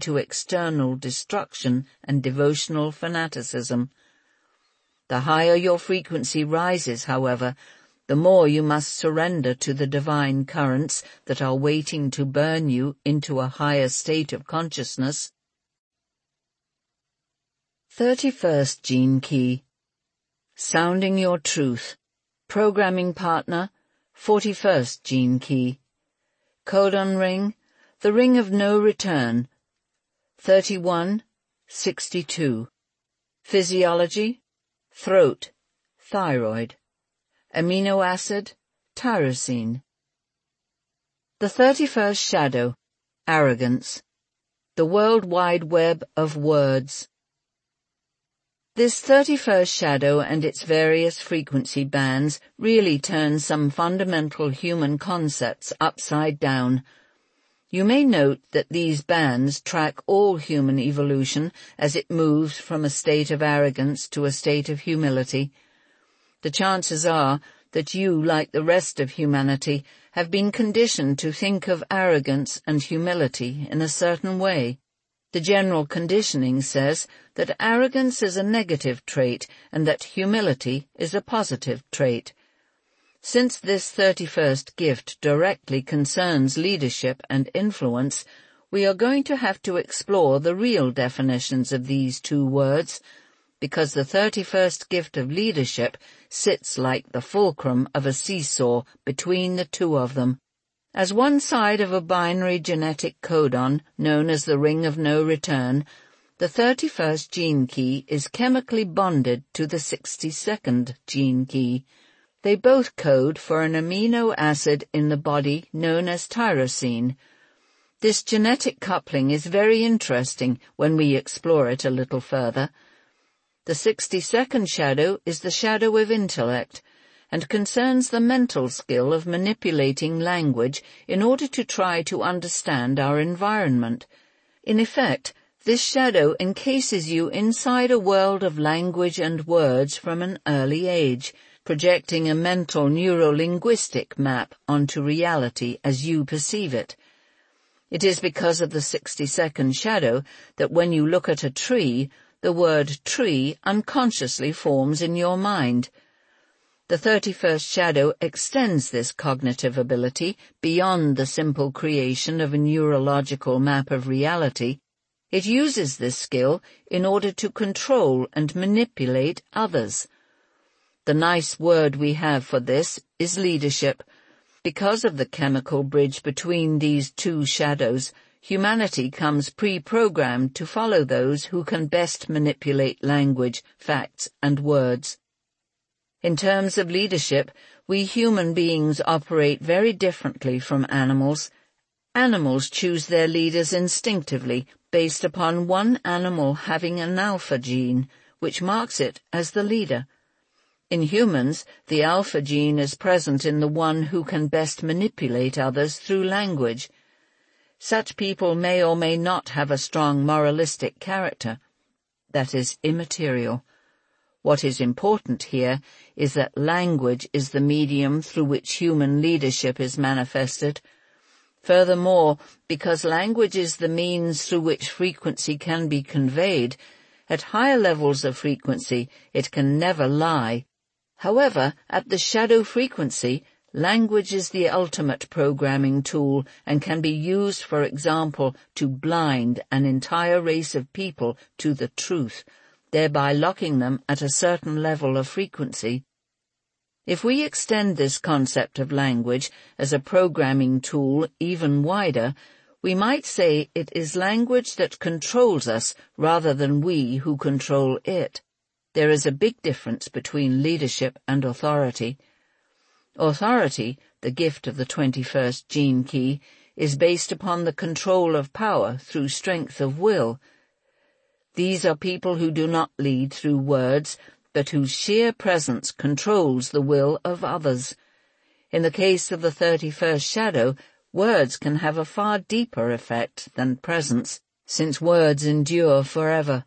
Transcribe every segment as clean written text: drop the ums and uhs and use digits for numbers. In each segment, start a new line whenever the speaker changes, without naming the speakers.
into external destruction and devotional fanaticism. The higher your frequency rises, however, the more you must surrender to the divine currents that are waiting to burn you into a higher state of consciousness. 31st Gene Key. Sounding Your Truth. Programming Partner, 41st Gene Key. Codon Ring, the Ring of No Return, 3162. Physiology, throat, thyroid. Amino acid, tyrosine. The 31st Shadow, arrogance. The World Wide Web of Words. This 31st shadow and its various frequency bands really turn some fundamental human concepts upside down. You may note that these bands track all human evolution as it moves from a state of arrogance to a state of humility. The chances are that you, like the rest of humanity, have been conditioned to think of arrogance and humility in a certain way. The general conditioning says that arrogance is a negative trait and that humility is a positive trait. Since this 31st gift directly concerns leadership and influence, we are going to have to explore the real definitions of these two words, because the 31st gift of leadership sits like the fulcrum of a seesaw between the two of them. As one side of a binary genetic codon known as the Ring of No Return, the 31st gene key is chemically bonded to the 62nd gene key. They both code for an amino acid in the body known as tyrosine. This genetic coupling is very interesting when we explore it a little further. The 62nd shadow is the shadow of intellect, and concerns the mental skill of manipulating language in order to try to understand our environment. In effect, this shadow encases you inside a world of language and words from an early age, projecting a mental neuro-linguistic map onto reality as you perceive it. It is because of the 62nd shadow that when you look at a tree, the word tree unconsciously forms in your mind. The 31st shadow extends this cognitive ability beyond the simple creation of a neurological map of reality. It uses this skill in order to control and manipulate others. The nice word we have for this is leadership. Because of the chemical bridge between these two shadows, humanity comes pre-programmed to follow those who can best manipulate language, facts, and words. In terms of leadership, we human beings operate very differently from animals. Animals choose their leaders instinctively based upon one animal having an alpha gene, which marks it as the leader. In humans, the alpha gene is present in the one who can best manipulate others through language. Such people may or may not have a strong moralistic character. That is immaterial. What is important here is that language is the medium through which human leadership is manifested. Furthermore, because language is the means through which frequency can be conveyed, at higher levels of frequency it can never lie. However, at the shadow frequency, language is the ultimate programming tool and can be used, for example, to blind an entire race of people to the truth, thereby locking them at a certain level of frequency. If we extend this concept of language as a programming tool even wider, we might say it is language that controls us rather than we who control it. There is a big difference between leadership and authority. Authority, the gift of the 21st gene key, is based upon the control of power through strength of will. These are people who do not lead through words, but whose sheer presence controls the will of others. In the case of the 31st shadow, words can have a far deeper effect than presence, since words endure forever.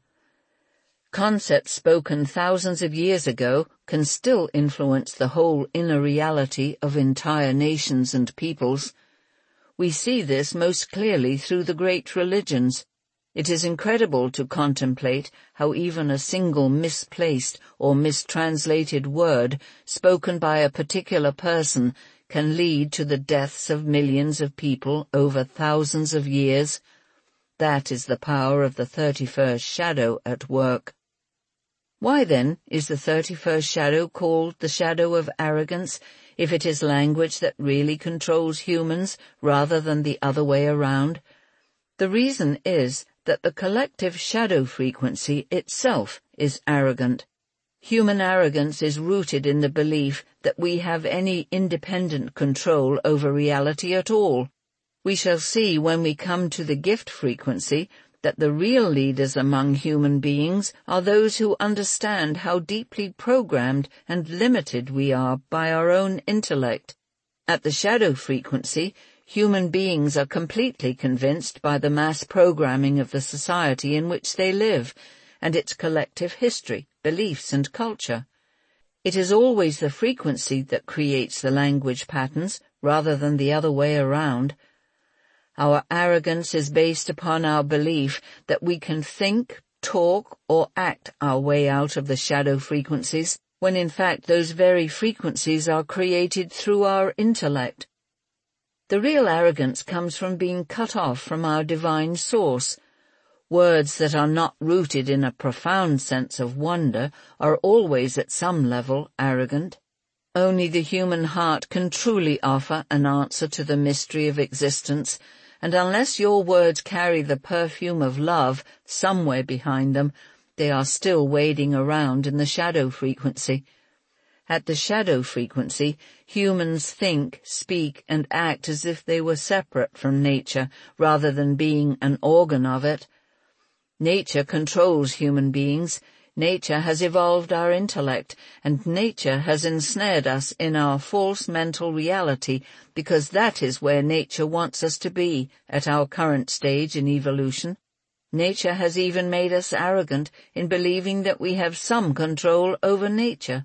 Concepts spoken thousands of years ago can still influence the whole inner reality of entire nations and peoples. We see this most clearly through the great religions. It is incredible to contemplate how even a single misplaced or mistranslated word spoken by a particular person can lead to the deaths of millions of people over thousands of years. That is the power of the 31st shadow at work. Why then is the 31st shadow called the shadow of arrogance, if it is language that really controls humans rather than the other way around? The reason is that the collective shadow frequency itself is arrogant. Human arrogance is rooted in the belief that we have any independent control over reality at all. We shall see when we come to the gift frequency that the real leaders among human beings are those who understand how deeply programmed and limited we are by our own intellect. At the shadow frequency, human beings are completely convinced by the mass programming of the society in which they live, and its collective history, beliefs, and culture. It is always the frequency that creates the language patterns, rather than the other way around. Our arrogance is based upon our belief that we can think, talk, or act our way out of the shadow frequencies, when in fact those very frequencies are created through our intellect. The real arrogance comes from being cut off from our divine source. Words that are not rooted in a profound sense of wonder are always at some level arrogant. Only the human heart can truly offer an answer to the mystery of existence, and unless your words carry the perfume of love somewhere behind them, they are still wading around in the shadow frequency. At the shadow frequency, humans think, speak, and act as if they were separate from nature, rather than being an organ of it. Nature controls human beings. Nature has evolved our intellect, and nature has ensnared us in our false mental reality, because that is where nature wants us to be at our current stage in evolution. Nature has even made us arrogant in believing that we have some control over nature.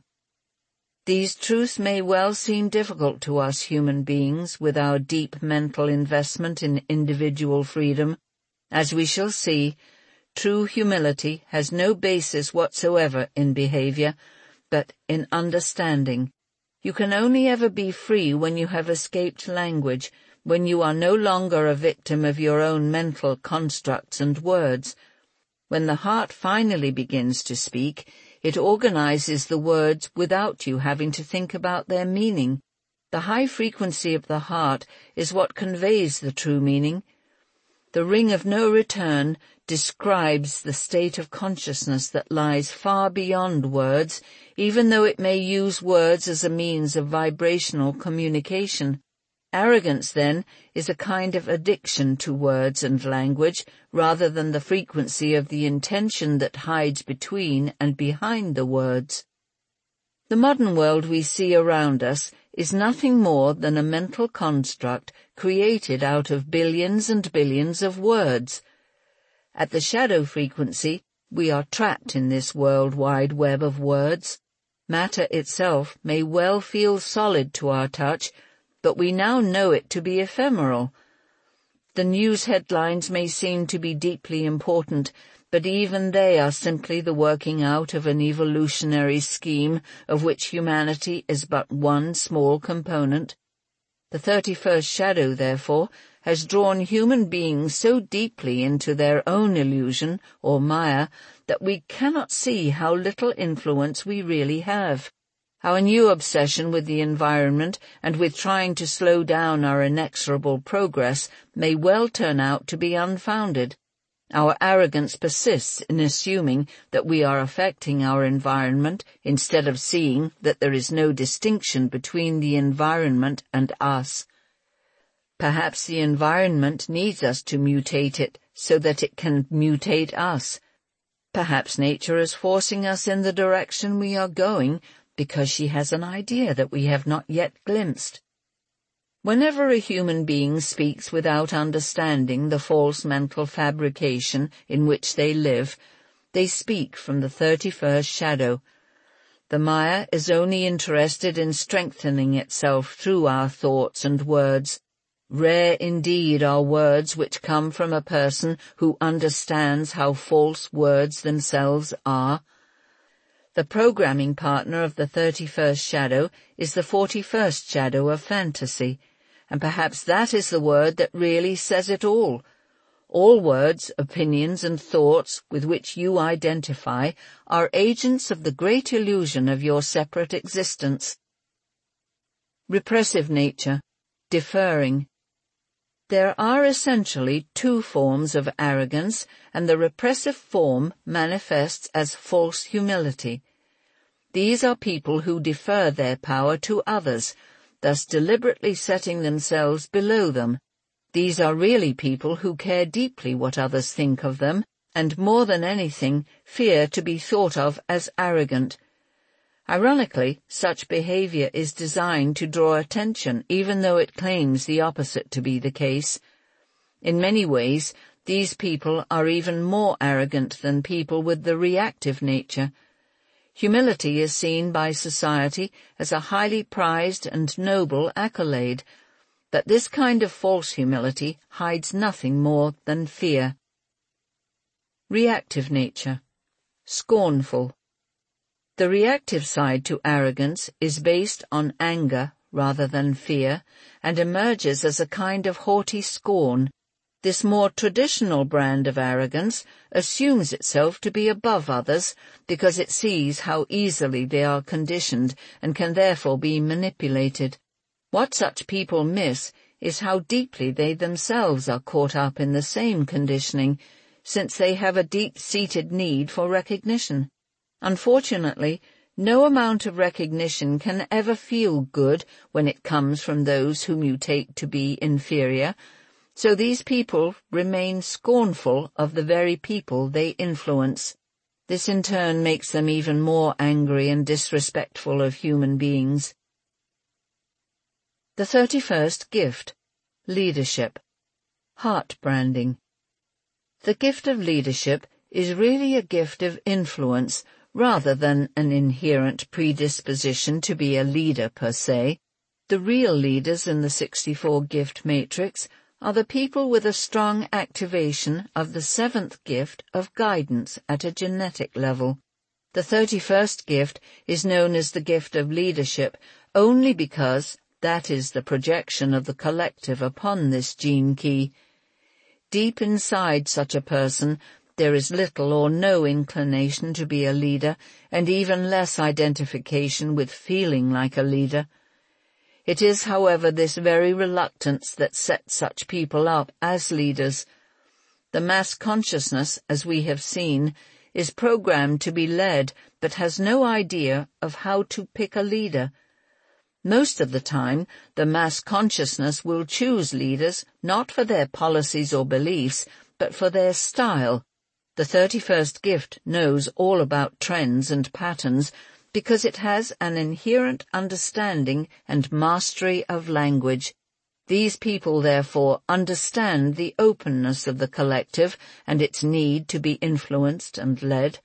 These truths may well seem difficult to us human beings with our deep mental investment in individual freedom. As we shall see, true humility has no basis whatsoever in behavior, but in understanding. You can only ever be free when you have escaped language, when you are no longer a victim of your own mental constructs and words. When the heart finally begins to speak, it organizes the words without you having to think about their meaning. The high frequency of the heart is what conveys the true meaning. The ring of no return describes the state of consciousness that lies far beyond words, even though it may use words as a means of vibrational communication. Arrogance, then, is a kind of addiction to words and language, rather than the frequency of the intention that hides between and behind the words. The modern world we see around us is nothing more than a mental construct created out of billions and billions of words. At the shadow frequency, we are trapped in this worldwide web of words. Matter itself may well feel solid to our touch, but we now know it to be ephemeral. The news headlines may seem to be deeply important, but even they are simply the working out of an evolutionary scheme of which humanity is but one small component. The 31st shadow, therefore, has drawn human beings so deeply into their own illusion, or Maya, that we cannot see how little influence we really have. Our new obsession with the environment and with trying to slow down our inexorable progress may well turn out to be unfounded. Our arrogance persists in assuming that we are affecting our environment instead of seeing that there is no distinction between the environment and us. Perhaps the environment needs us to mutate it so that it can mutate us. Perhaps nature is forcing us in the direction we are going because she has an idea that we have not yet glimpsed. Whenever a human being speaks without understanding the false mental fabrication in which they live, they speak from the 31st shadow. The Maya is only interested in strengthening itself through our thoughts and words. Rare indeed are words which come from a person who understands how false words themselves are. The programming partner of the 31st shadow is the 41st shadow of fantasy, and perhaps that is the word that really says it all. All words, opinions, and thoughts with which you identify are agents of the great illusion of your separate existence. Repressive nature, deferring. There are essentially two forms of arrogance, and the repressive form manifests as false humility. These are people who defer their power to others, thus deliberately setting themselves below them. These are really people who care deeply what others think of them, and more than anything, fear to be thought of as arrogant. Ironically, such behavior is designed to draw attention, even though it claims the opposite to be the case. In many ways, these people are even more arrogant than people with the reactive nature. Humility is seen by society as a highly prized and noble accolade, but this kind of false humility hides nothing more than fear. Reactive nature, scornful. The reactive side to arrogance is based on anger rather than fear, and emerges as a kind of haughty scorn. This more traditional brand of arrogance assumes itself to be above others because it sees how easily they are conditioned and can therefore be manipulated. What such people miss is how deeply they themselves are caught up in the same conditioning, since they have a deep-seated need for recognition. Unfortunately, no amount of recognition can ever feel good when it comes from those whom you take to be inferior, so these people remain scornful of the very people they influence. This in turn makes them even more angry and disrespectful of human beings. The 31st gift, leadership, heart branding. The gift of leadership is really a gift of influence rather than an inherent predisposition to be a leader per se. The real leaders in the 64 gift matrix are the people with a strong activation of the 7th gift of guidance at a genetic level. The 31st gift is known as the gift of leadership only because that is the projection of the collective upon this gene key. Deep inside such a person, there is little or no inclination to be a leader, and even less identification with feeling like a leader. It is, however, this very reluctance that sets such people up as leaders. The mass consciousness, as we have seen, is programmed to be led, but has no idea of how to pick a leader. Most of the time, the mass consciousness will choose leaders not for their policies or beliefs, but for their style. The 31st gift knows all about trends and patterns because it has an inherent understanding and mastery of language. These people, therefore, understand the openness of the collective and its need to be influenced and led.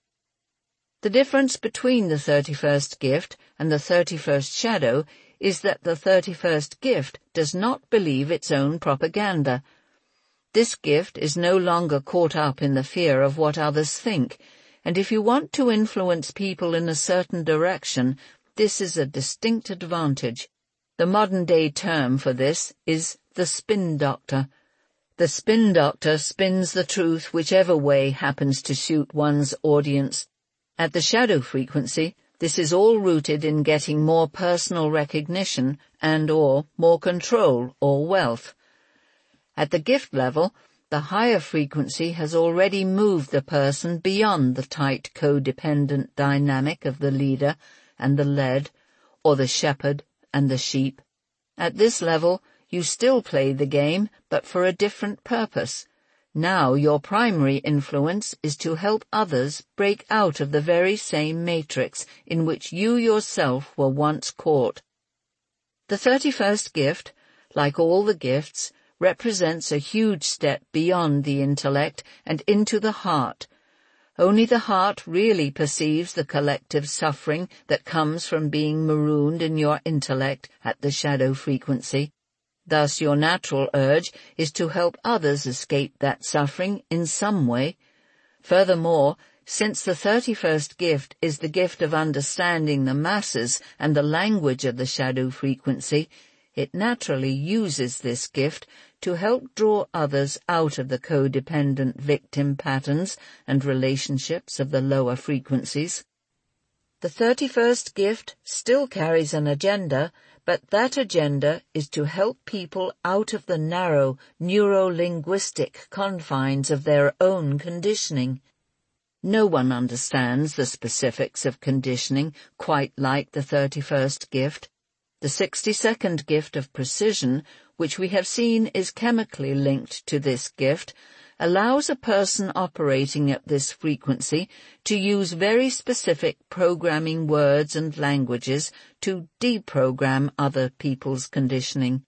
The difference between the 31st gift and the 31st shadow is that the 31st gift does not believe its own propaganda. This gift is no longer caught up in the fear of what others think, and if you want to influence people in a certain direction, this is a distinct advantage. The modern-day term for this is the spin doctor. The spin doctor spins the truth whichever way happens to suit one's audience. At the shadow frequency, this is all rooted in getting more personal recognition and/or more control or wealth. At the gift level, the higher frequency has already moved the person beyond the tight codependent dynamic of the leader and the led, or the shepherd and the sheep. At this level, you still play the game, but for a different purpose. Now your primary influence is to help others break out of the very same matrix in which you yourself were once caught. The 31st gift, like all the gifts, represents a huge step beyond the intellect and into the heart. Only the heart really perceives the collective suffering that comes from being marooned in your intellect at the shadow frequency. Thus your natural urge is to help others escape that suffering in some way. Furthermore, since the 31st gift is the gift of understanding the masses and the language of the shadow frequency, it naturally uses this gift to help draw others out of the codependent victim patterns and relationships of the lower frequencies. The 31st gift still carries an agenda, but that agenda is to help people out of the narrow neuro-linguistic confines of their own conditioning. No one understands the specifics of conditioning quite like the 31st gift. The 62nd gift of precision, which we have seen is chemically linked to this gift, allows a person operating at this frequency to use very specific programming words and languages to deprogram other people's conditioning.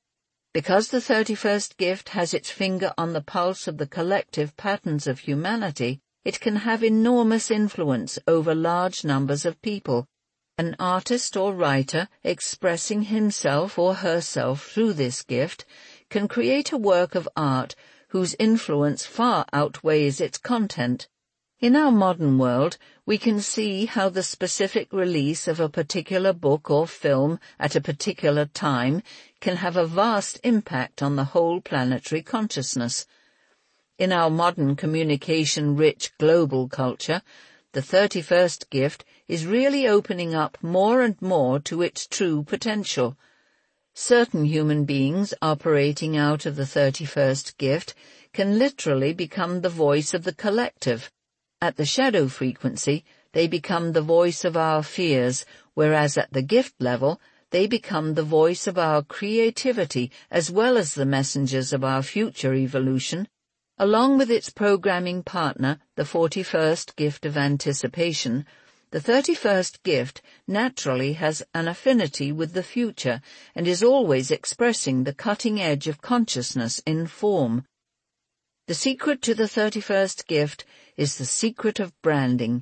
Because the 31st gift has its finger on the pulse of the collective patterns of humanity, it can have enormous influence over large numbers of people. An artist or writer expressing himself or herself through this gift can create a work of art whose influence far outweighs its content. In our modern world, we can see how the specific release of a particular book or film at a particular time can have a vast impact on the whole planetary consciousness. In our modern communication-rich global culture, the 31st gift is really opening up more and more to its true potential. Certain human beings operating out of the 31st gift can literally become the voice of the collective. At the shadow frequency, they become the voice of our fears, whereas at the gift level, they become the voice of our creativity as well as the messengers of our future evolution. Along with its programming partner, the 41st gift of anticipation, the 31st gift naturally has an affinity with the future and is always expressing the cutting edge of consciousness in form. The secret to the 31st gift is the secret of branding.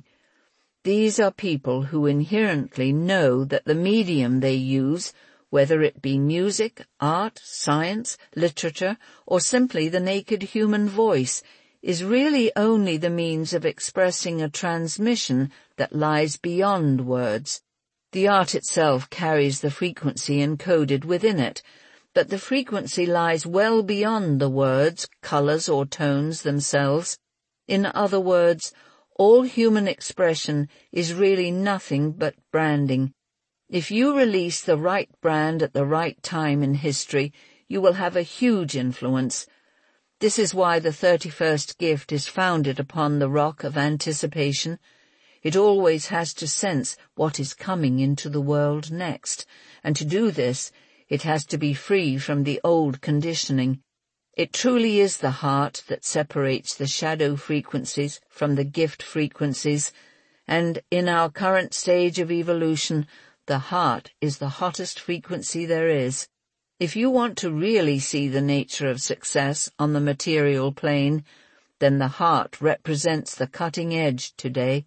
These are people who inherently know that the medium they use, whether it be music, art, science, literature, or simply the naked human voice, is really only the means of expressing a transmission that lies beyond words. The art itself carries the frequency encoded within it, but the frequency lies well beyond the words, colors, or tones themselves. In other words, all human expression is really nothing but branding. If you release the right brand at the right time in history, you will have a huge influence. This is why the 31st gift is founded upon the rock of anticipation. It always has to sense what is coming into the world next, and to do this, it has to be free from the old conditioning. It truly is the heart that separates the shadow frequencies from the gift frequencies, and in our current stage of evolution, the heart is the hottest frequency there is. If you want to really see the nature of success on the material plane, then the heart represents the cutting edge today.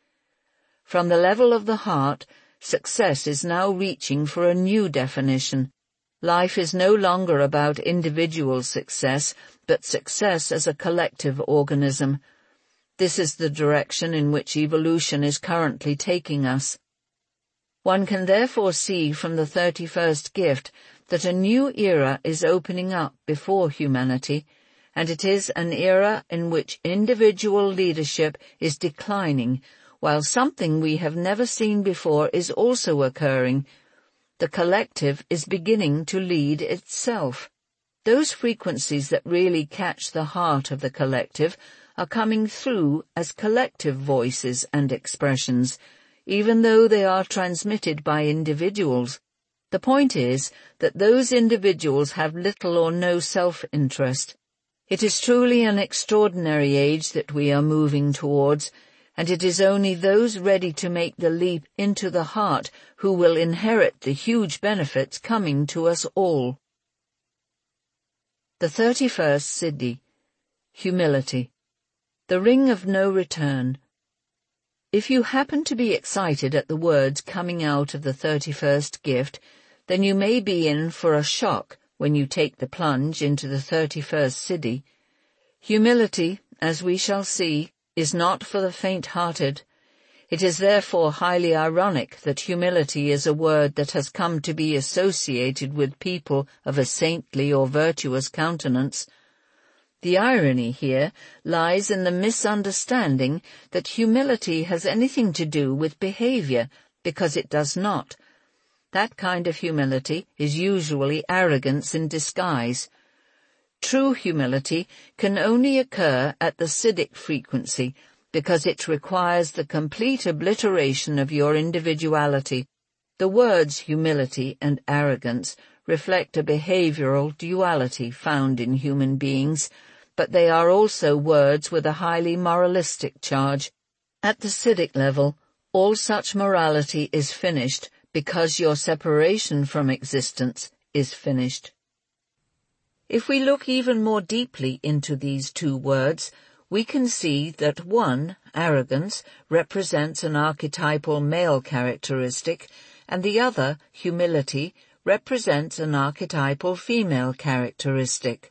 From the level of the heart, success is now reaching for a new definition. Life is no longer about individual success, but success as a collective organism. This is the direction in which evolution is currently taking us. One can therefore see from the 31st gift that a new era is opening up before humanity, and it is an era in which individual leadership is declining, while something we have never seen before is also occurring. The collective is beginning to lead itself. Those frequencies that really catch the heart of the collective are coming through as collective voices and expressions, even though they are transmitted by individuals. The point is that those individuals have little or no self-interest. It is truly an extraordinary age that we are moving towards, and it is only those ready to make the leap into the heart who will inherit the huge benefits coming to us all. The 31st Siddhi, Humility, the Ring of No Return. If you happen to be excited at the words coming out of the 31st gift, then you may be in for a shock when you take the plunge into the 31st Siddhi. Humility, as we shall see, is not for the faint-hearted. It is therefore highly ironic that humility is a word that has come to be associated with people of a saintly or virtuous countenance. The irony here lies in the misunderstanding that humility has anything to do with behavior, because it does not. That kind of humility is usually arrogance in disguise. True humility can only occur at the Siddhic frequency, because it requires the complete obliteration of your individuality. The words humility and arrogance reflect a behavioral duality found in human beings, but they are also words with a highly moralistic charge. At the Siddhic level, all such morality is finished because your separation from existence is finished. If we look even more deeply into these two words, we can see that one, arrogance, represents an archetypal male characteristic, and the other, humility, represents an archetypal female characteristic.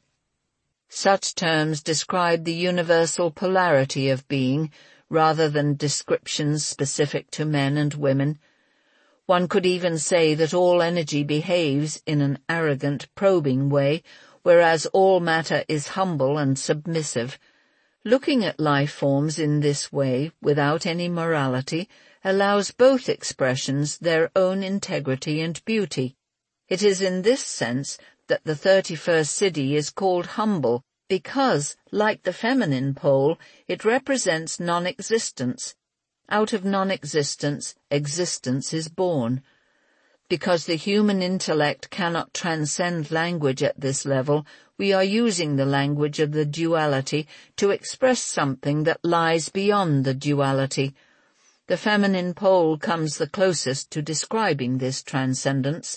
Such terms describe the universal polarity of being, rather than descriptions specific to men and women. One could even say that all energy behaves in an arrogant, probing way, whereas all matter is humble and submissive. Looking at life forms in this way, without any morality, allows both expressions their own integrity and beauty. It is in this sense that the 31st Siddhi is called humble, because, like the feminine pole, it represents non-existence. Out of non-existence, existence is born. Because the human intellect cannot transcend language at this level, we are using the language of the duality to express something that lies beyond the duality. The feminine pole comes the closest to describing this transcendence.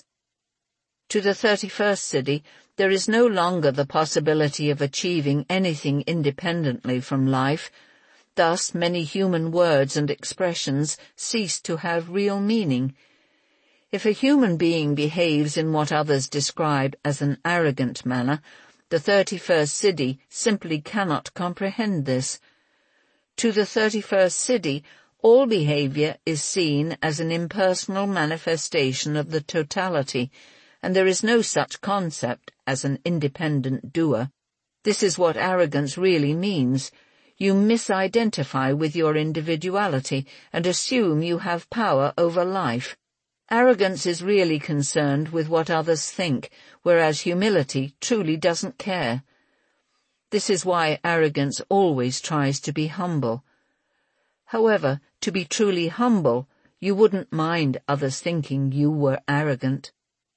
To the 31st Siddhi, there is no longer the possibility of achieving anything independently from life. Thus, many human words and expressions cease to have real meaning. If a human being behaves in what others describe as an arrogant manner, the 31st Siddhi simply cannot comprehend this. To the 31st Siddhi, all behavior is seen as an impersonal manifestation of the totality, and there is no such concept as an independent doer. This is what arrogance really means. You misidentify with your individuality and assume you have power over life. Arrogance is really concerned with what others think, whereas humility truly doesn't care. This is why arrogance always tries to be humble. However, to be truly humble, you wouldn't mind others thinking you were arrogant.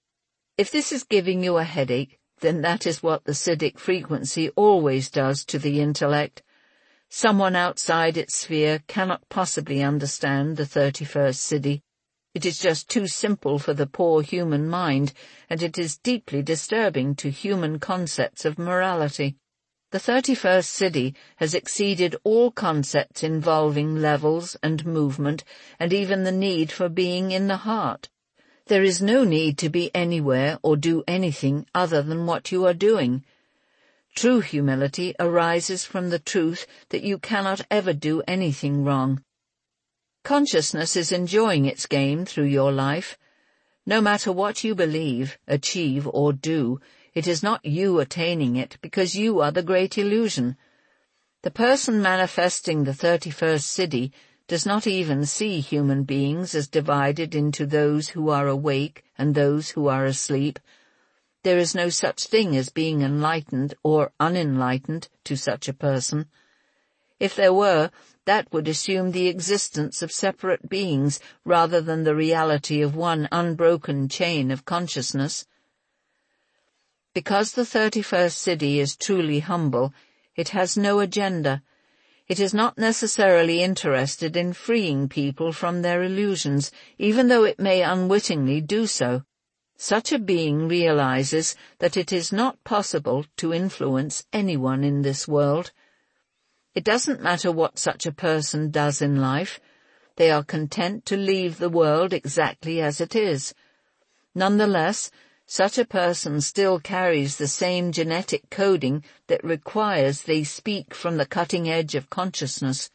If this is giving you a headache, then that is what the Siddhic frequency always does to the intellect. Someone outside its sphere cannot possibly understand the 31st Siddhi. It is just too simple for the poor human mind, and it is deeply disturbing to human concepts of morality. The 31st Siddhi has exceeded all concepts involving levels and movement, and even the need for being in the heart. There is no need to be anywhere or do anything other than what you are doing. True humility arises from the truth that you cannot ever do anything wrong. Consciousness is enjoying its game through your life. No matter what you believe, achieve, or do, it is not you attaining it because you are the great illusion. The person manifesting the 31st Siddhi does not even see human beings as divided into those who are awake and those who are asleep. There is no such thing as being enlightened or unenlightened to such a person. If there were, that would assume the existence of separate beings rather than the reality of one unbroken chain of consciousness. Because the 31st Siddhi is truly humble, it has no agenda. It is not necessarily interested in freeing people from their illusions, even though it may unwittingly do so. Such a being realizes that it is not possible to influence anyone in this world. It doesn't matter what such a person does in life. They are content to leave the world exactly as it is. Nonetheless, Such a person still carries the same genetic coding that requires they speak from the cutting edge of consciousness.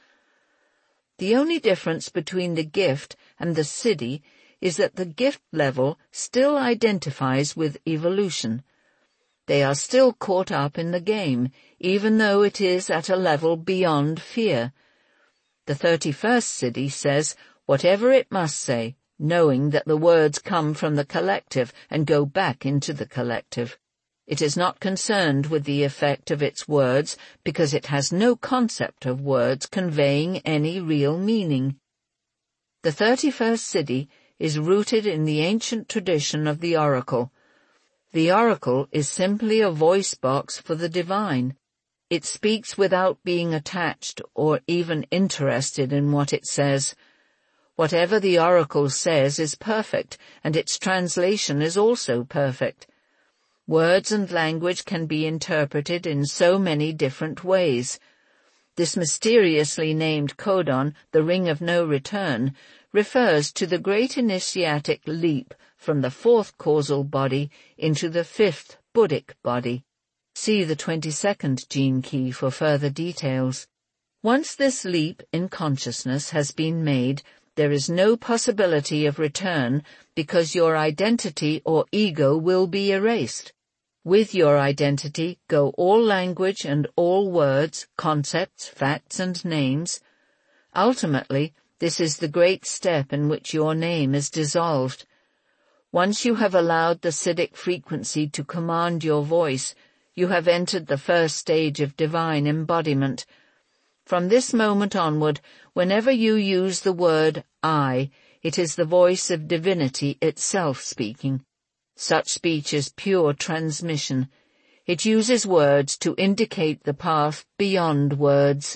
The only difference between the gift and the siddhi is that the gift level still identifies with evolution. They are still caught up in the game, even though it is at a level beyond fear. The 31st siddhi says whatever it must say, knowing that the words come from the collective and go back into the collective. It is not concerned with the effect of its words because it has no concept of words conveying any real meaning. The 31st siddhi is rooted in the ancient tradition of the oracle. The oracle is simply a voice box for the divine. It speaks without being attached or even interested in what it says. Whatever the oracle says is perfect, and its translation is also perfect. Words and language can be interpreted in so many different ways. This mysteriously named codon, the ring of no return, refers to the great initiatic leap from the 4th causal body into the 5th Buddhic body. See the 22nd gene key for further details. Once this leap in consciousness has been made, there is no possibility of return because your identity or ego will be erased. With your identity go all language and all words, concepts, facts and names. Ultimately, this is the great step in which your name is dissolved. Once you have allowed the Siddhic frequency to command your voice, you have entered the first stage of divine embodiment. From this moment onward, whenever you use the word I, it is the voice of divinity itself speaking. Such speech is pure transmission. It uses words to indicate the path beyond words.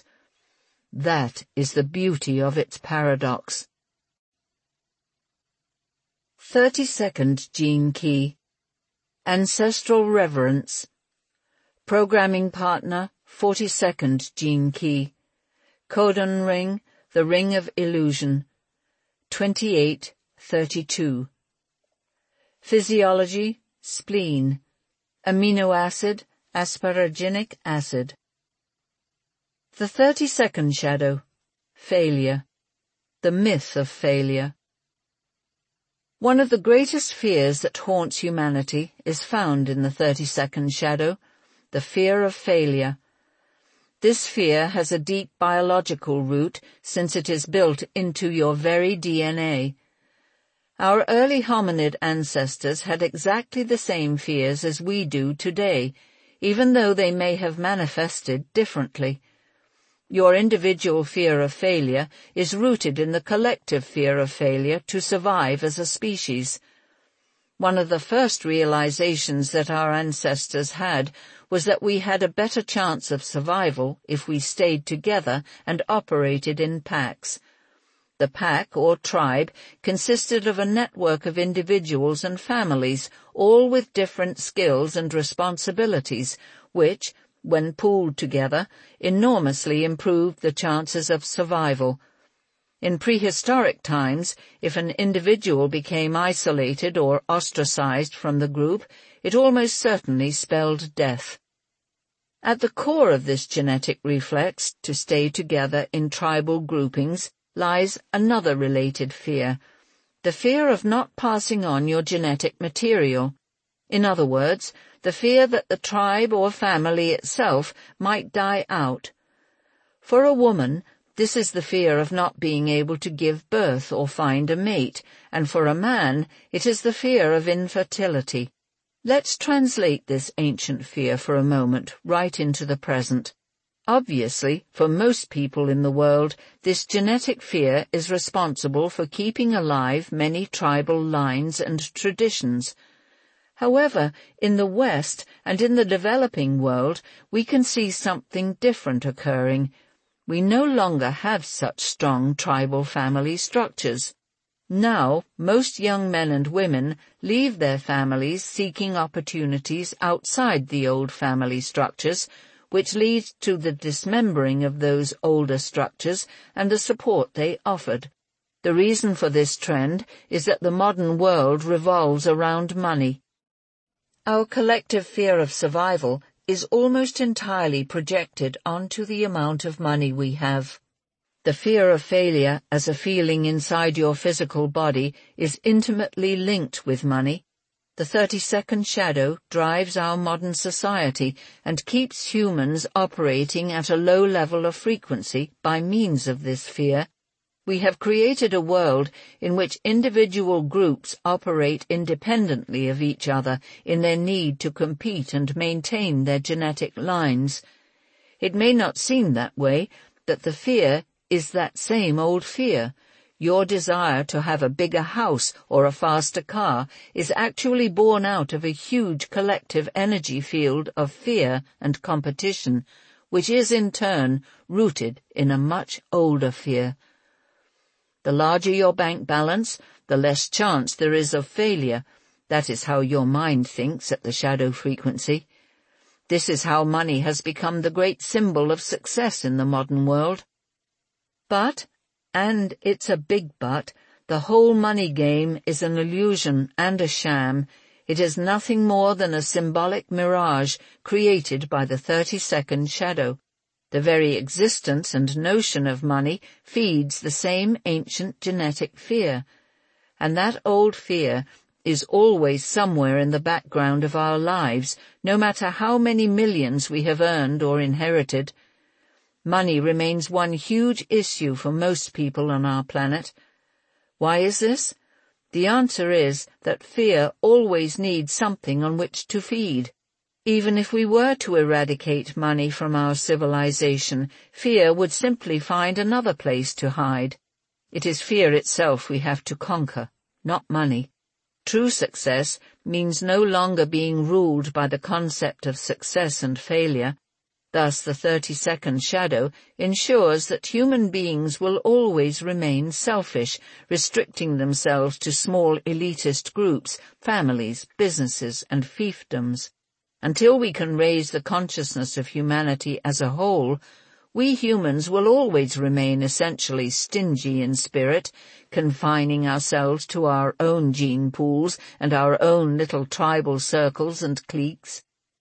That is the beauty of its paradox. 32nd gene key. Ancestral reverence. Programming partner, 42nd gene key. Codon ring, the ring of illusion, 2832. Physiology, spleen. Amino acid, asparaginic acid. The 32nd shadow, failure. The myth of failure. One of the greatest fears that haunts humanity is found in the 32nd shadow, the fear of failure. This fear has a deep biological root since it is built into your very DNA. Our early hominid ancestors had exactly the same fears as we do today, even though they may have manifested differently. Your individual fear of failure is rooted in the collective fear of failure to survive as a species. One of the first realizations that our ancestors had was that we had a better chance of survival if we stayed together and operated in packs. The pack, or tribe, consisted of a network of individuals and families, all with different skills and responsibilities, which, when pooled together, enormously improved the chances of survival. In prehistoric times, if an individual became isolated or ostracized from the group, it almost certainly spelled death. At the core of this genetic reflex to stay together in tribal groupings lies another related fear, the fear of not passing on your genetic material. In other words, the fear that the tribe or family itself might die out. For a woman, this is the fear of not being able to give birth or find a mate, and for a man, it is the fear of infertility. Let's translate this ancient fear for a moment right into the present. Obviously, for most people in the world, this genetic fear is responsible for keeping alive many tribal lines and traditions. However, in the West and in the developing world, we can see something different occurring. We no longer have such strong tribal family structures. Now, most young men and women leave their families seeking opportunities outside the old family structures, which leads to the dismembering of those older structures and the support they offered. The reason for this trend is that the modern world revolves around money. Our collective fear of survival is almost entirely projected onto the amount of money we have. The fear of failure as a feeling inside your physical body is intimately linked with money. The 32nd shadow drives our modern society and keeps humans operating at a low level of frequency by means of this fear. We have created a world in which individual groups operate independently of each other in their need to compete and maintain their genetic lines. It may not seem that way, that the fear is that same old fear. Your desire to have a bigger house or a faster car is actually born out of a huge collective energy field of fear and competition, which is in turn rooted in a much older fear. The larger your bank balance, the less chance there is of failure. That is how your mind thinks at the shadow frequency. This is how money has become the great symbol of success in the modern world. But, and it's a big but, the whole money game is an illusion and a sham. It is nothing more than a symbolic mirage created by the 32nd shadow. The very existence and notion of money feeds the same ancient genetic fear. And that old fear is always somewhere in the background of our lives, no matter how many millions we have earned or inherited. Money remains one huge issue for most people on our planet. Why is this? The answer is that fear always needs something on which to feed. Even if we were to eradicate money from our civilization, fear would simply find another place to hide. It is fear itself we have to conquer, not money. True success means no longer being ruled by the concept of success and failure. Thus, the 32nd shadow ensures that human beings will always remain selfish, restricting themselves to small elitist groups, families, businesses, and fiefdoms. Until we can raise the consciousness of humanity as a whole, we humans will always remain essentially stingy in spirit, confining ourselves to our own gene pools and our own little tribal circles and cliques.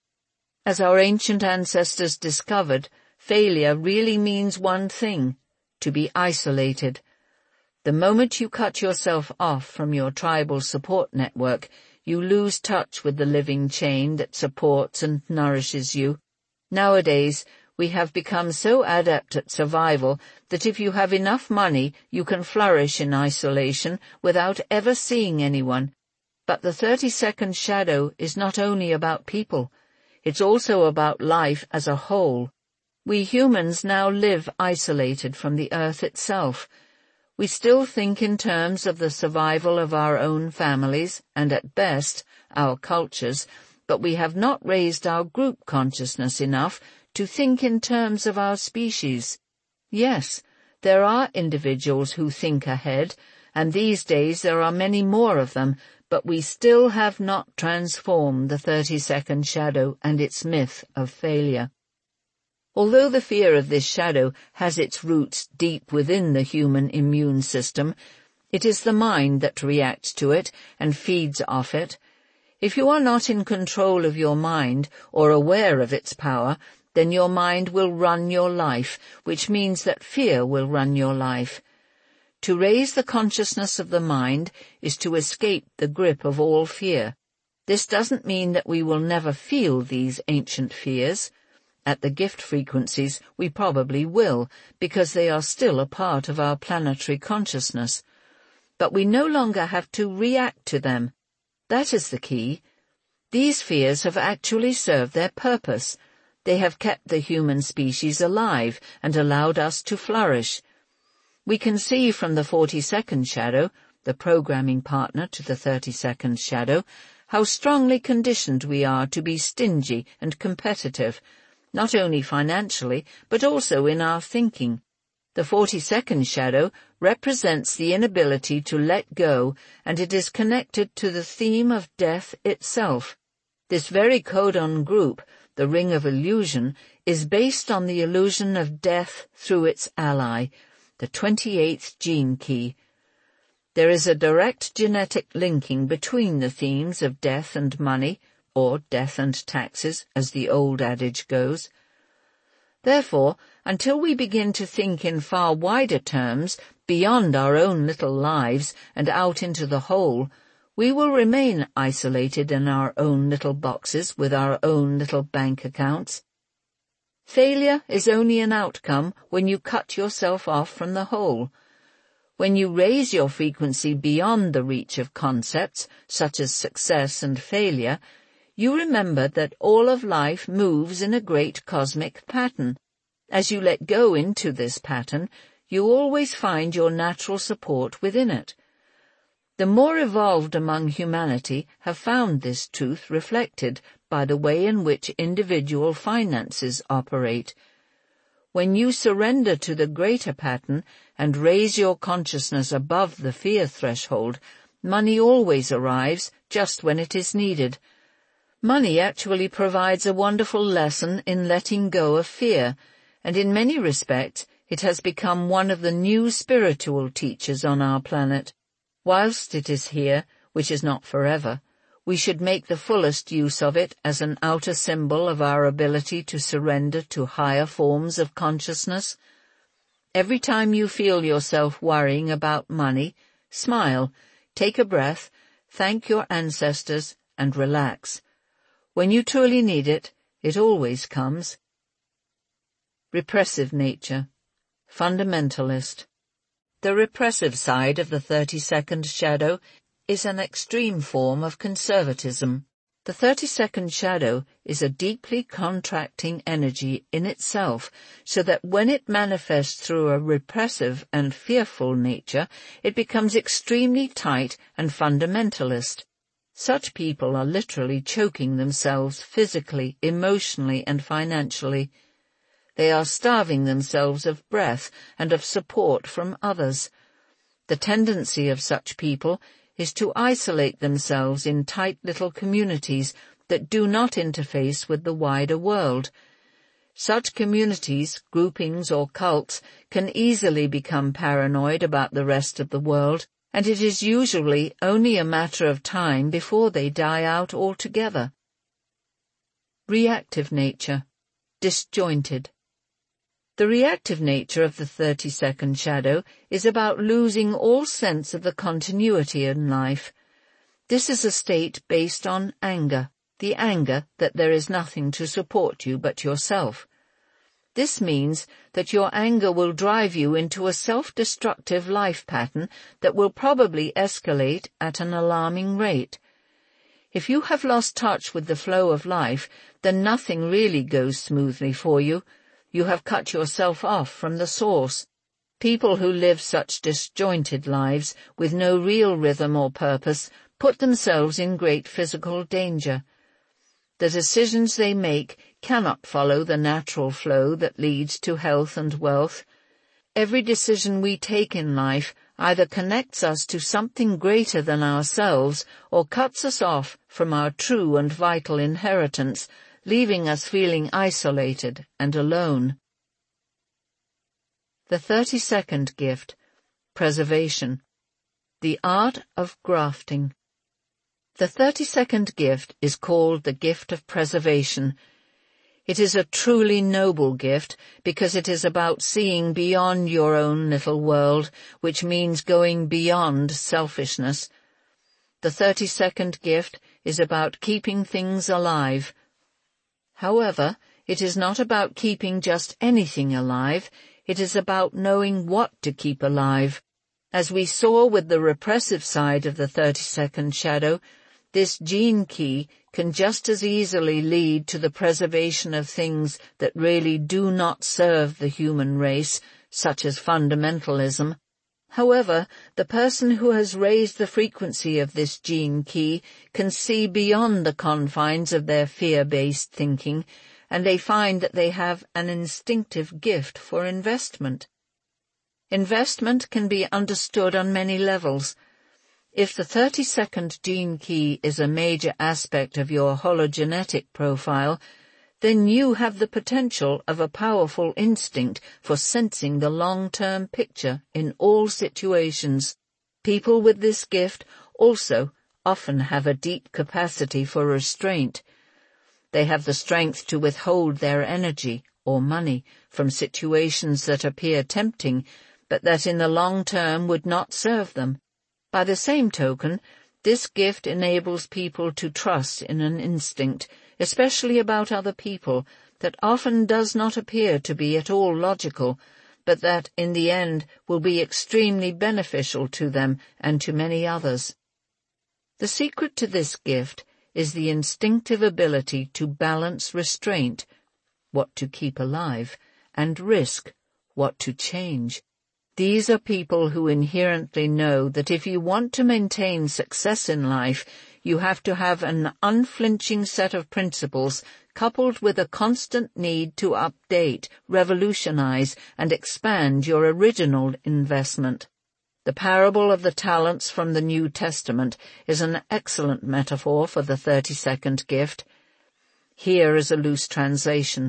As our ancient ancestors discovered, failure really means one thing: to be isolated. The moment you cut yourself off from your tribal support network, you lose touch with the living chain that supports and nourishes you. Nowadays, we have become so adept at survival that if you have enough money, you can flourish in isolation without ever seeing anyone. But the 32nd shadow is not only about people. It's also about life as a whole. We humans now live isolated from the earth itself. We still think in terms of the survival of our own families and, at best, our cultures, but we have not raised our group consciousness enough to think in terms of our species. Yes, there are individuals who think ahead, and these days there are many more of them, but we still have not transformed the 32nd shadow and its myth of failure. Although the fear of this shadow has its roots deep within the human immune system, it is the mind that reacts to it and feeds off it. If you are not in control of your mind or aware of its power, then your mind will run your life, which means that fear will run your life. To raise the consciousness of the mind is to escape the grip of all fear. This doesn't mean that we will never feel these ancient fears. At the gift frequencies, we probably will, because they are still a part of our planetary consciousness. But we no longer have to react to them. That is the key. These fears have actually served their purpose. They have kept the human species alive and allowed us to flourish. We can see from the 42nd shadow, the programming partner to the 32nd shadow, how strongly conditioned we are to be stingy and competitive, not only financially, but also in our thinking. The 42nd shadow represents the inability to let go, and it is connected to the theme of death itself. This very codon group, the Ring of Illusion, is based on the illusion of death through its ally, the 28th gene key. There is a direct genetic linking between the themes of death and money, or death and taxes, as the old adage goes. Therefore, until we begin to think in far wider terms, beyond our own little lives and out into the whole, we will remain isolated in our own little boxes with our own little bank accounts. Failure is only an outcome when you cut yourself off from the whole. When you raise your frequency beyond the reach of concepts, such as success and failure, you remember that all of life moves in a great cosmic pattern. As you let go into this pattern, you always find your natural support within it. The more evolved among humanity have found this truth reflected by the way in which individual finances operate. When you surrender to the greater pattern and raise your consciousness above the fear threshold, money always arrives just when it is needed. Money actually provides a wonderful lesson in letting go of fear, and in many respects it has become one of the new spiritual teachers on our planet. Whilst it is here, which is not forever, we should make the fullest use of it as an outer symbol of our ability to surrender to higher forms of consciousness. Every time you feel yourself worrying about money, smile, take a breath, thank your ancestors, and relax. When you truly need it, it always comes. Repressive nature. Fundamentalist. The repressive side of the 32nd shadow is an extreme form of conservatism. The 32nd shadow is a deeply contracting energy in itself, so that when it manifests through a repressive and fearful nature, it becomes extremely tight and fundamentalist. Such people are literally choking themselves physically, emotionally, and financially. They are starving themselves of breath and of support from others. The tendency of such people is to isolate themselves in tight little communities that do not interface with the wider world. Such communities, groupings, or cults can easily become paranoid about the rest of the world, and it is usually only a matter of time before they die out altogether. Reactive nature. Disjointed. The reactive nature of the 32nd shadow is about losing all sense of the continuity in life. This is a state based on anger, the anger that there is nothing to support you but yourself. This means that your anger will drive you into a self-destructive life pattern that will probably escalate at an alarming rate. If you have lost touch with the flow of life, then nothing really goes smoothly for you. You have cut yourself off from the source. People who live such disjointed lives with no real rhythm or purpose put themselves in great physical danger. The decisions they make cannot follow the natural flow that leads to health and wealth. Every decision we take in life either connects us to something greater than ourselves or cuts us off from our true and vital inheritance, leaving us feeling isolated and alone. The 32nd gift, preservation. The art of grafting. The 32nd gift is called the gift of preservation. It is a truly noble gift because it is about seeing beyond your own little world, which means going beyond selfishness. The 32nd gift is about keeping things alive. However, it is not about keeping just anything alive. It is about knowing what to keep alive. As we saw with the repressive side of the 32nd shadow, this gene key can just as easily lead to the preservation of things that really do not serve the human race, such as fundamentalism. However, the person who has raised the frequency of this gene key can see beyond the confines of their fear-based thinking, and they find that they have an instinctive gift for investment. Investment can be understood on many levels. If the 32nd gene key is a major aspect of your hologenetic profile, then you have the potential of a powerful instinct for sensing the long-term picture in all situations. People with this gift also often have a deep capacity for restraint. They have the strength to withhold their energy or money from situations that appear tempting, but that in the long term would not serve them. By the same token, this gift enables people to trust in an instinct, especially about other people, that often does not appear to be at all logical, but that in the end will be extremely beneficial to them and to many others. The secret to this gift is the instinctive ability to balance restraint, what to keep alive, and risk, what to change. These are people who inherently know that if you want to maintain success in life, you have to have an unflinching set of principles coupled with a constant need to update, revolutionize, and expand your original investment. The parable of the talents from the New Testament is an excellent metaphor for the 32nd gift. Here is a loose translation.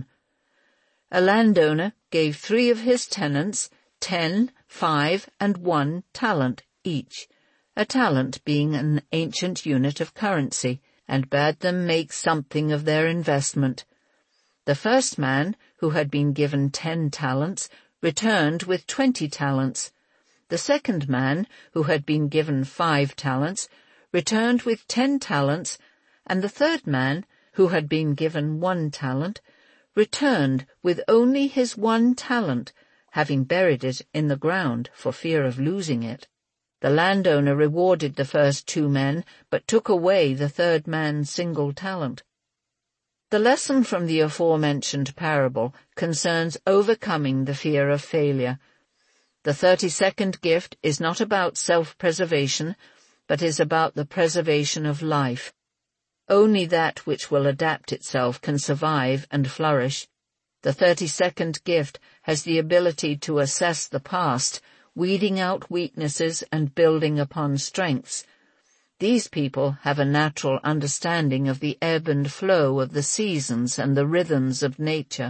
A landowner gave 3 of his tenants 10, 5, and 1 talent each, a talent being an ancient unit of currency, and bade them make something of their investment. The first man, who had been given 10 talents, returned with 20 talents. The second man, who had been given 5 talents, returned with 10 talents, and the third man, who had been given 1 talent, returned with only his 1 talent, having buried it in the ground for fear of losing it. The landowner rewarded the first 2 men, but took away the third man's single talent. The lesson from the aforementioned parable concerns overcoming the fear of failure. The 32nd gift is not about self-preservation, but is about the preservation of life. Only that which will adapt itself can survive and flourish. The 32nd gift has the ability to assess the past, weeding out weaknesses and building upon strengths. These people have a natural understanding of the ebb and flow of the seasons and the rhythms of nature.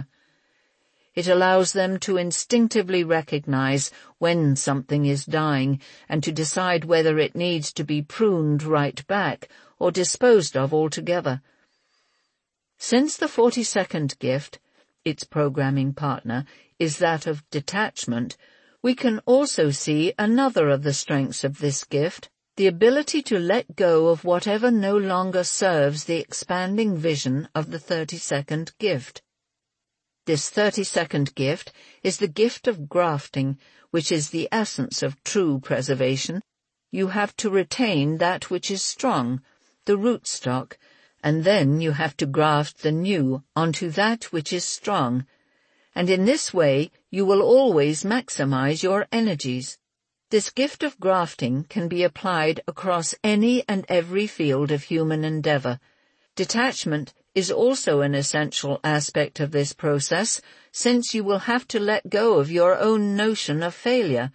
It allows them to instinctively recognize when something is dying and to decide whether it needs to be pruned right back or disposed of altogether. Since the 42nd gift, its programming partner, is that of detachment, we can also see another of the strengths of this gift, the ability to let go of whatever no longer serves the expanding vision of the 32nd gift. This 32nd gift is the gift of grafting, which is the essence of true preservation. You have to retain that which is strong, the rootstock, and then you have to graft the new onto that which is strong, and in this way you will always maximize your energies. This gift of grafting can be applied across any and every field of human endeavor. Detachment is also an essential aspect of this process, since you will have to let go of your own notion of failure.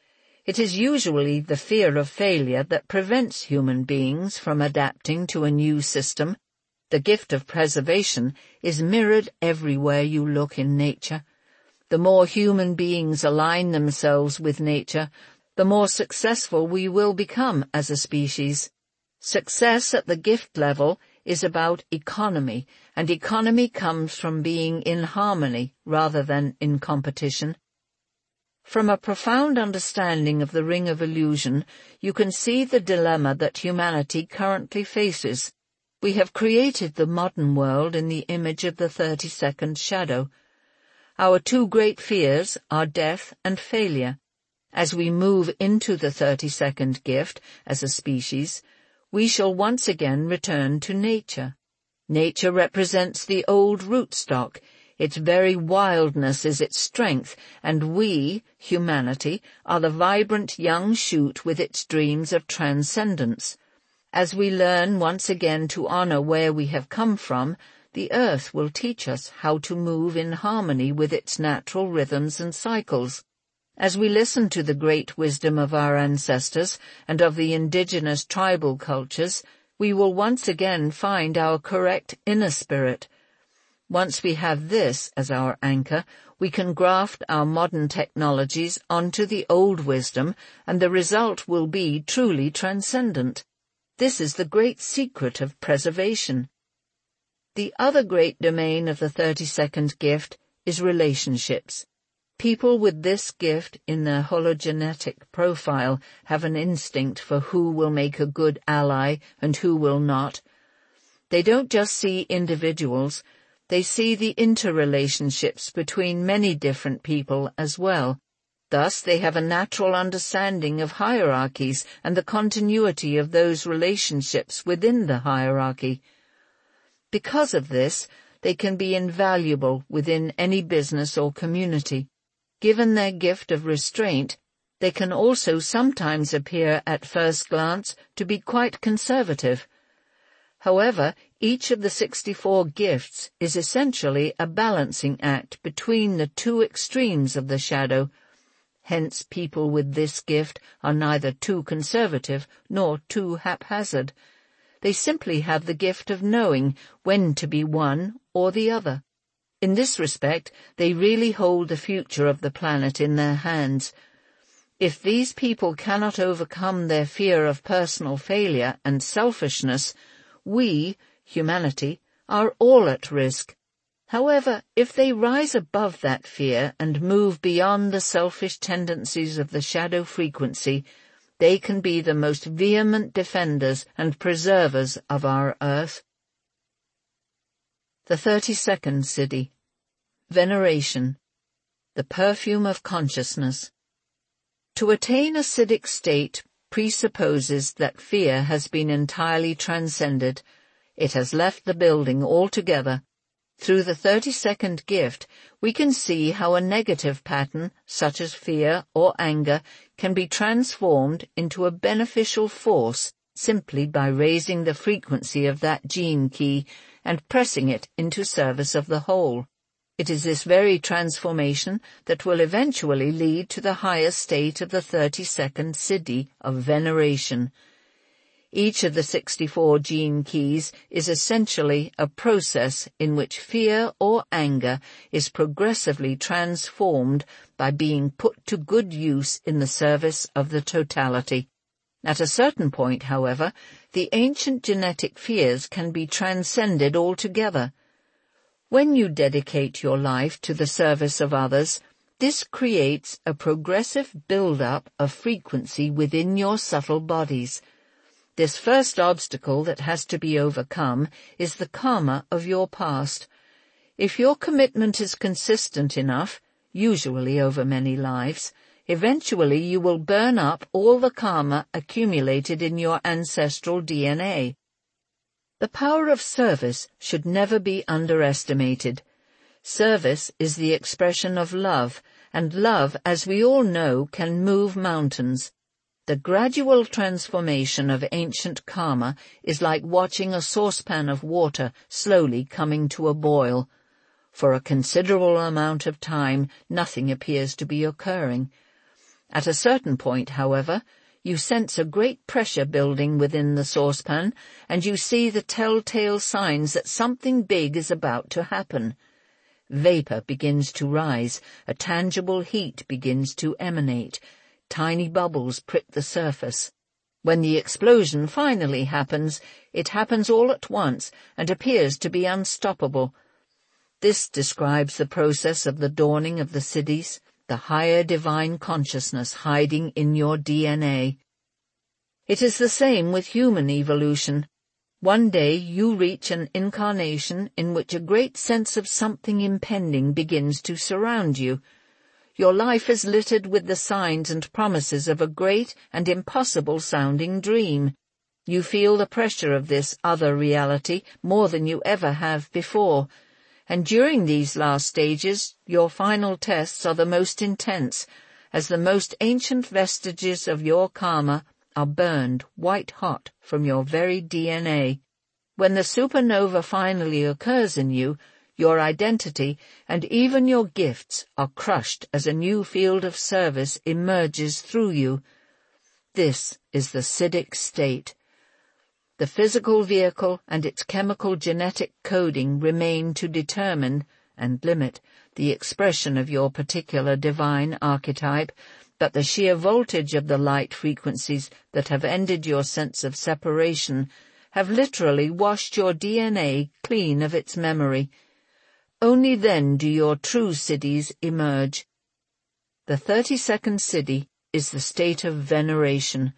It is usually the fear of failure that prevents human beings from adapting to a new system. The gift of preservation is mirrored everywhere you look in nature. The more human beings align themselves with nature, the more successful we will become as a species. Success at the gift level is about economy, and economy comes from being in harmony rather than in competition. From a profound understanding of the Ring of Illusion, you can see the dilemma that humanity currently faces. We have created the modern world in the image of the 32nd shadow. Our 2 great fears are death and failure. As we move into the 32nd gift as a species, we shall once again return to nature. Nature represents the old rootstock. Its very wildness is its strength, and we, humanity, are the vibrant young shoot with its dreams of transcendence. As we learn once again to honor where we have come from, the earth will teach us how to move in harmony with its natural rhythms and cycles. As we listen to the great wisdom of our ancestors and of the indigenous tribal cultures, we will once again find our correct inner spirit. Once we have this as our anchor, we can graft our modern technologies onto the old wisdom, and the result will be truly transcendent. This is the great secret of preservation. The other great domain of the 32nd gift is relationships. People with this gift in their hologenetic profile have an instinct for who will make a good ally and who will not. They don't just see individuals, they see the interrelationships between many different people as well. Thus, they have a natural understanding of hierarchies and the continuity of those relationships within the hierarchy. Because of this, they can be invaluable within any business or community. Given their gift of restraint, they can also sometimes appear at first glance to be quite conservative. However, each of the 64 gifts is essentially a balancing act between the two extremes of the shadow. Hence, people with this gift are neither too conservative nor too haphazard. They simply have the gift of knowing when to be one or the other. In this respect, they really hold the future of the planet in their hands. If these people cannot overcome their fear of personal failure and selfishness, we, humanity, are all at risk. However, if they rise above that fear and move beyond the selfish tendencies of the shadow frequency, they can be the most vehement defenders and preservers of our earth. The 32nd Siddhi. Veneration. The perfume of consciousness. To attain a Siddhic state presupposes that fear has been entirely transcended. It has left the building altogether. Through the 32nd gift, we can see how a negative pattern, such as fear or anger, can be transformed into a beneficial force simply by raising the frequency of that gene key and pressing it into service of the whole. It is this very transformation that will eventually lead to the higher state of the 32nd Siddhi of veneration. Each of the 64 gene keys is essentially a process in which fear or anger is progressively transformed by being put to good use in the service of the totality. At a certain point, however, the ancient genetic fears can be transcended altogether. When you dedicate your life to the service of others, this creates a progressive build-up of frequency within your subtle bodies. This first obstacle that has to be overcome is the karma of your past. If your commitment is consistent enough, usually over many lives, eventually you will burn up all the karma accumulated in your ancestral DNA. The power of service should never be underestimated. Service is the expression of love, and love, as we all know, can move mountains. The gradual transformation of ancient karma is like watching a saucepan of water slowly coming to a boil. For a considerable amount of time, nothing appears to be occurring. At a certain point, however, you sense a great pressure building within the saucepan, and you see the telltale signs that something big is about to happen. Vapor begins to rise, a tangible heat begins to emanate. Tiny bubbles prick the surface. When the explosion finally happens, it happens all at once and appears to be unstoppable. This describes the process of the dawning of the Siddhis, the higher divine consciousness hiding in your DNA. It is the same with human evolution. One day you reach an incarnation in which a great sense of something impending begins to surround you. Your life is littered with the signs and promises of a great and impossible-sounding dream. You feel the pressure of this other reality more than you ever have before. And during these last stages, your final tests are the most intense, as the most ancient vestiges of your karma are burned white-hot from your very DNA. When the supernova finally occurs in you, your identity and even your gifts are crushed as a new field of service emerges through you. This is the Siddhic state. The physical vehicle and its chemical genetic coding remain to determine and limit the expression of your particular divine archetype, but the sheer voltage of the light frequencies that have ended your sense of separation have literally washed your DNA clean of its memory. Only then do your true siddhis emerge. The 32nd siddhi is the state of veneration.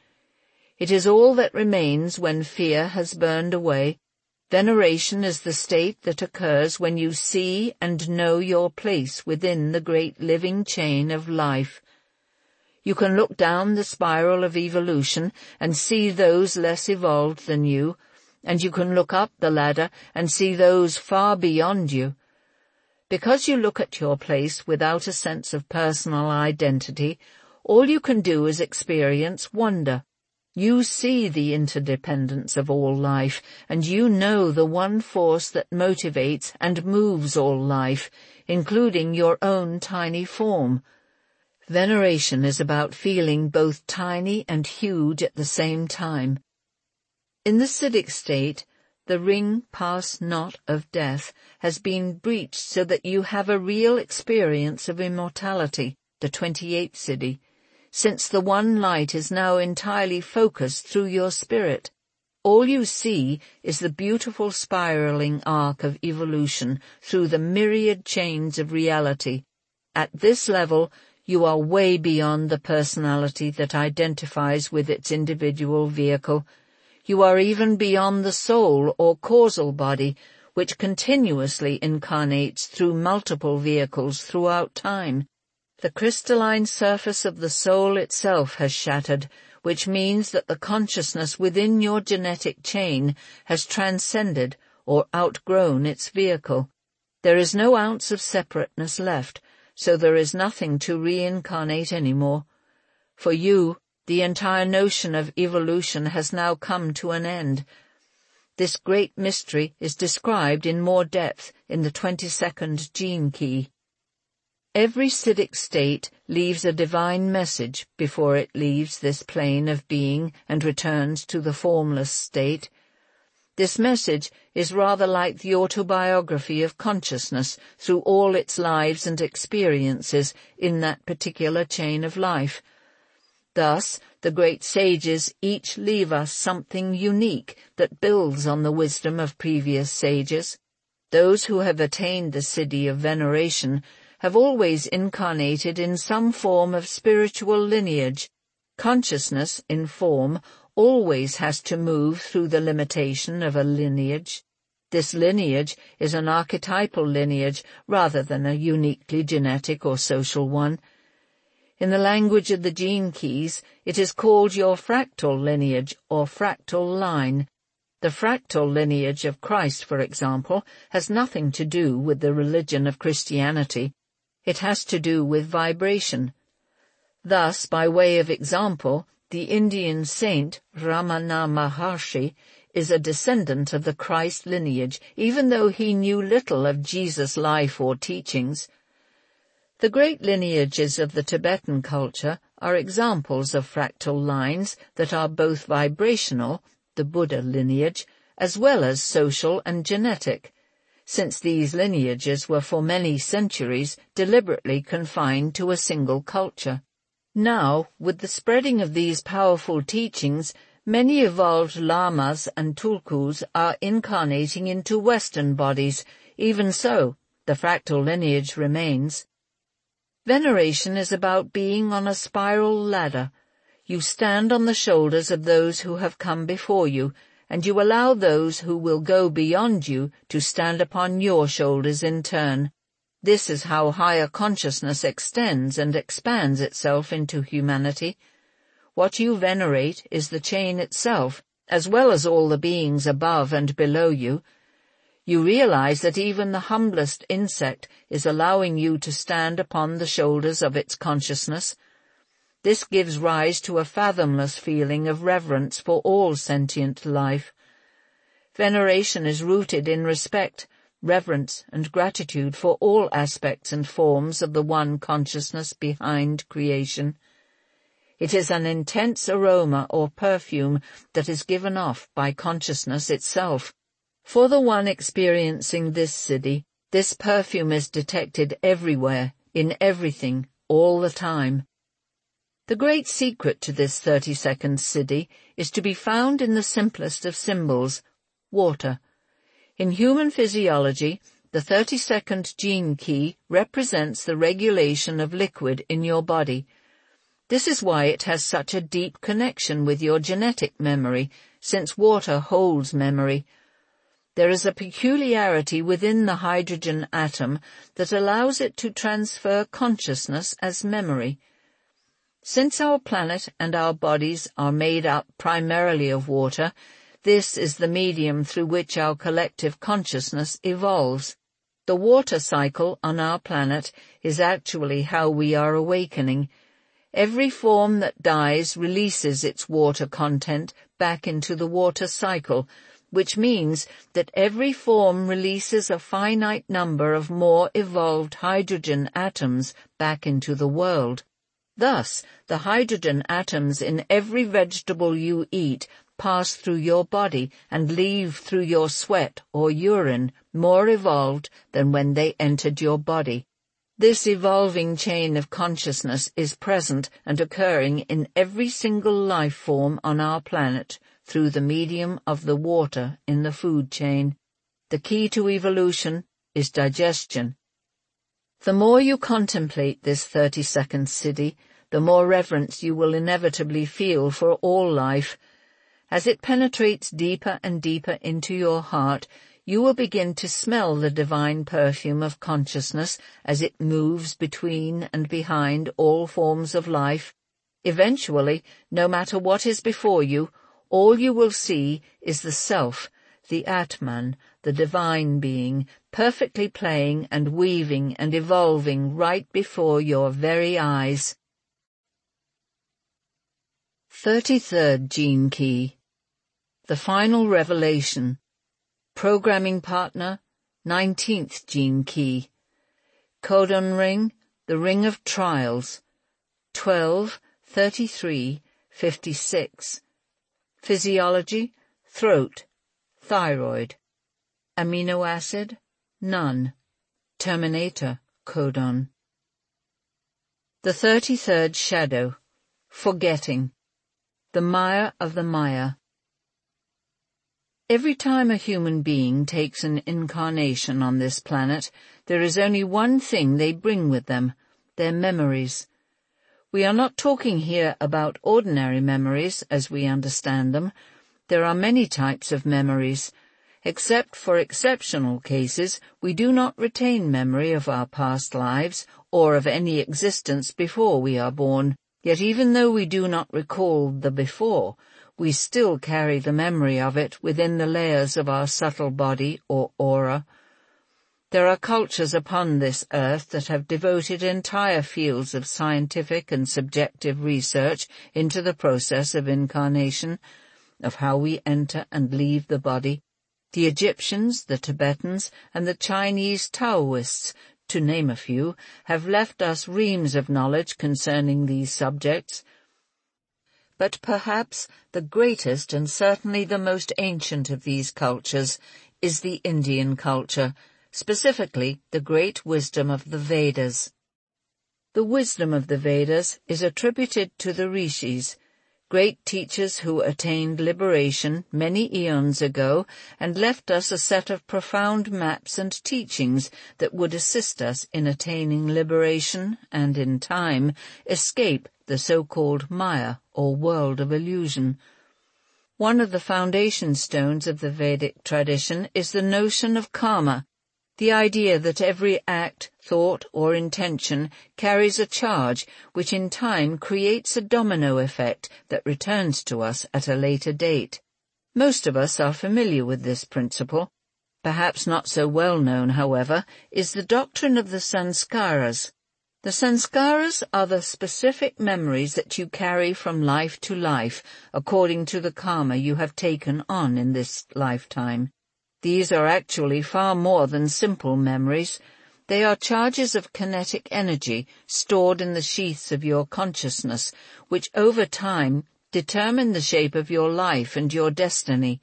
It is all that remains when fear has burned away. Veneration is the state that occurs when you see and know your place within the great living chain of life. You can look down the spiral of evolution and see those less evolved than you, and you can look up the ladder and see those far beyond you. Because you look at your place without a sense of personal identity, all you can do is experience wonder. You see the interdependence of all life, and you know the one force that motivates and moves all life, including your own tiny form. Veneration is about feeling both tiny and huge at the same time. In the siddhic state, the ring pass not of death has been breached so that you have a real experience of immortality, the 28th siddhi, since the one light is now entirely focused through your spirit. All you see is the beautiful spiraling arc of evolution through the myriad chains of reality. At this level, you are way beyond the personality that identifies with its individual vehicle. You are even beyond the soul or causal body, which continuously incarnates through multiple vehicles throughout time. The crystalline surface of the soul itself has shattered, which means that the consciousness within your genetic chain has transcended or outgrown its vehicle. There is no ounce of separateness left, so there is nothing to reincarnate anymore. For you, the entire notion of evolution has now come to an end. This great mystery is described in more depth in the 22nd gene key. Every siddhic state leaves a divine message before it leaves this plane of being and returns to the formless state. This message is rather like the autobiography of consciousness through all its lives and experiences in that particular chain of life. Thus, the great sages each leave us something unique that builds on the wisdom of previous sages. Those who have attained the siddhi of veneration have always incarnated in some form of spiritual lineage. Consciousness, in form, always has to move through the limitation of a lineage. This lineage is an archetypal lineage rather than a uniquely genetic or social one. In the language of the gene keys, it is called your fractal lineage or fractal line. The fractal lineage of Christ, for example, has nothing to do with the religion of Christianity. It has to do with vibration. Thus, by way of example, the Indian saint Ramana Maharshi is a descendant of the Christ lineage, even though he knew little of Jesus' life or teachings. The great lineages of the Tibetan culture are examples of fractal lines that are both vibrational, the Buddha lineage, as well as social and genetic, since these lineages were for many centuries deliberately confined to a single culture. Now, with the spreading of these powerful teachings, many evolved lamas and tulkus are incarnating into Western bodies. Even so, the fractal lineage remains. Veneration is about being on a spiral ladder. You stand on the shoulders of those who have come before you, and you allow those who will go beyond you to stand upon your shoulders in turn. This is how higher consciousness extends and expands itself into humanity. What you venerate is the chain itself, as well as all the beings above and below you. You realize that even the humblest insect is allowing you to stand upon the shoulders of its consciousness. This gives rise to a fathomless feeling of reverence for all sentient life. Veneration is rooted in respect, reverence, and gratitude for all aspects and forms of the one consciousness behind creation. It is an intense aroma or perfume that is given off by consciousness itself. For the one experiencing this siddhi, this perfume is detected everywhere, in everything, all the time. The great secret to this 32nd siddhi is to be found in the simplest of symbols, water. In human physiology, the 32nd gene key represents the regulation of liquid in your body. This is why it has such a deep connection with your genetic memory, since water holds memory. There is a peculiarity within the hydrogen atom that allows it to transfer consciousness as memory. Since our planet and our bodies are made up primarily of water, this is the medium through which our collective consciousness evolves. The water cycle on our planet is actually how we are awakening. Every form that dies releases its water content back into the water cycle, which means that every form releases a finite number of more evolved hydrogen atoms back into the world. Thus, the hydrogen atoms in every vegetable you eat pass through your body and leave through your sweat or urine more evolved than when they entered your body. This evolving chain of consciousness is present and occurring in every single life form on our planet through the medium of the water in the food chain. The key to evolution is digestion. The more you contemplate this 32nd siddhi, the more reverence you will inevitably feel for all life. As it penetrates deeper and deeper into your heart, you will begin to smell the divine perfume of consciousness as it moves between and behind all forms of life. Eventually, no matter what is before you, all you will see is the Self, the Atman, the divine being, perfectly playing and weaving and evolving right before your very eyes. 33rd Gene Key. The Final Revelation. Programming Partner, 19th Gene Key. Codon Ring, the Ring of Trials, 12-33-56. Physiology, throat, thyroid. Amino acid, none. Terminator, codon. The 33rd Shadow, forgetting. The Maya of the Maya. Every time a human being takes an incarnation on this planet, there is only one thing they bring with them, their memories. We are not talking here about ordinary memories as we understand them. There are many types of memories. Except for exceptional cases, we do not retain memory of our past lives or of any existence before we are born. Yet even though we do not recall the before, we still carry the memory of it within the layers of our subtle body or aura. There are cultures upon this earth that have devoted entire fields of scientific and subjective research into the process of incarnation, of how we enter and leave the body. The Egyptians, the Tibetans, and the Chinese Taoists, to name a few, have left us reams of knowledge concerning these subjects. But perhaps the greatest and certainly the most ancient of these cultures is the Indian culture, specifically the great wisdom of the Vedas. The wisdom of the Vedas is attributed to the rishis, great teachers who attained liberation many eons ago and left us a set of profound maps and teachings that would assist us in attaining liberation and, in time, escape the so-called Maya, or world of illusion. One of the foundation stones of the Vedic tradition is the notion of karma, the idea that every act, thought, or intention carries a charge which in time creates a domino effect that returns to us at a later date. Most of us are familiar with this principle. Perhaps not so well known, however, is the doctrine of the sanskaras. The sanskaras are the specific memories that you carry from life to life according to the karma you have taken on in this lifetime. These are actually far more than simple memories. They are charges of kinetic energy stored in the sheaths of your consciousness, which over time determine the shape of your life and your destiny.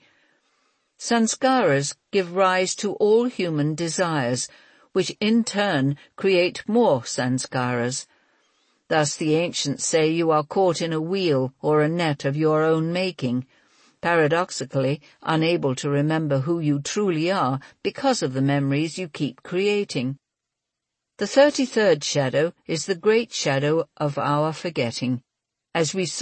Sanskaras give rise to all human desires, which in turn create more sanskaras. Thus the ancients say you are caught in a wheel or a net of your own making. paradoxically unable to remember who you truly are because of the memories you keep creating. The 33rd shadow is the great shadow of our forgetting, as we